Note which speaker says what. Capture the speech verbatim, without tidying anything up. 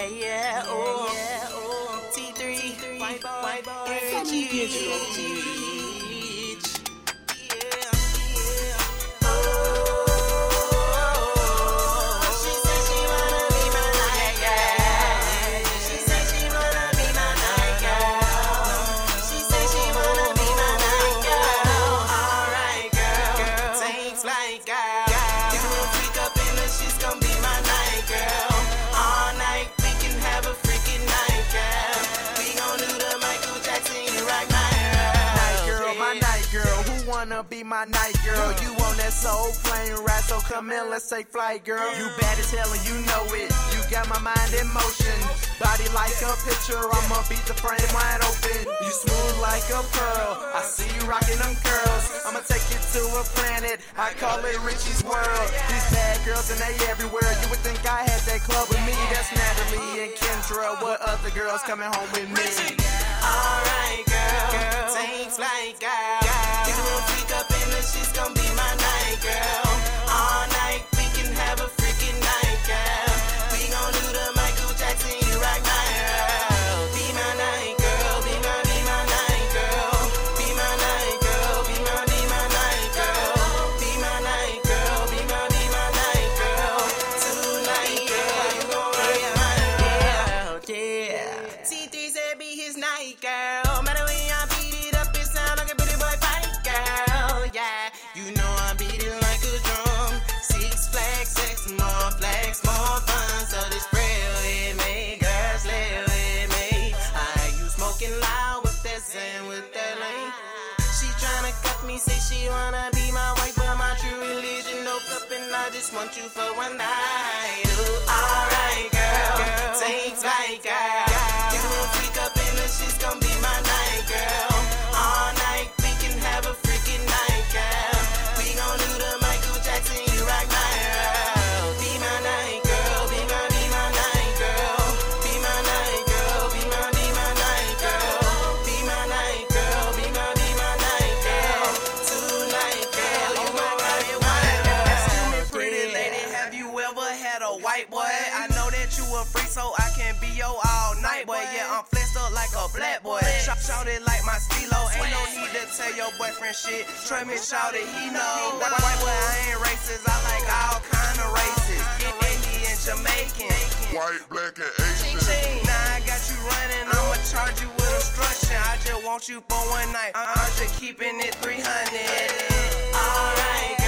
Speaker 1: yeah, oh, yeah, oh. T three, white boy, white boy, G.
Speaker 2: Wanna be my night girl. You on that soul plane ride, so come in, let's take flight, girl. You bad as hell and you know it. You got my mind in motion. Body like a picture, I'ma beat the frame wide open. You smooth like a pearl, I see you rocking them curls. I'ma take you to a planet, I call it Richie's World. These bad girls and they everywhere. You would think I had that club with me. That's Natalie and Kendra. What other girls coming home with me?
Speaker 1: Alright, girl, girl. Take flight, girl. You gon' freak up in the she's gon' be my night, girl. All night, we can have a freaking night, girl. We gon' do the Michael Jackson, you rock my world. Be my night, girl. Be my, be my night, girl. Be my night, girl. Be my, be my night, girl. Be my night, girl. Be my, be my night, girl. Tonight, girl, you gon' rock my world, yeah. T three said be his night, girl. Matter when y'all beat it up, it sound like a pretty boy fight. You know I beat it like a drum. Six flags, sex, more flags, more fun. So they spread with me, girls live with me. I you smoking loud with that sand, with that lane. She tryna cut me, say she wanna be my wife, but my true religion no cup, and I just want you for one night. Ooh, alright, girl, girl, take flight, girl. You gon' freak up in the she's gon' be my night, girl. All night we can have a freaking night, girl. We gon' do the Michael Jackson, you rock my world. Be my night, girl. Be my, be my night, girl. Be my night, girl. Be my, be my night, girl. Be my night, girl. Be my, be my night, girl. Tonight, girl, you my night, girl.
Speaker 2: Excuse me, pretty lady, have you ever had a white boy? I know that you a freak, so I can be your all night boy. Yeah, I'm flexed up like a black boy. Shout, shout it like my stilo. Ain't no need to tell your boyfriend shit. Trust me, shout it, he know. White, white boy, I ain't racist. I like all kind of races. Indian, Jamaican,
Speaker 3: white, black, and Asian.
Speaker 2: Now I got you running, I'ma charge you with obstruction. I just want you for one night. I'm just keeping it three hundred.
Speaker 1: Alright.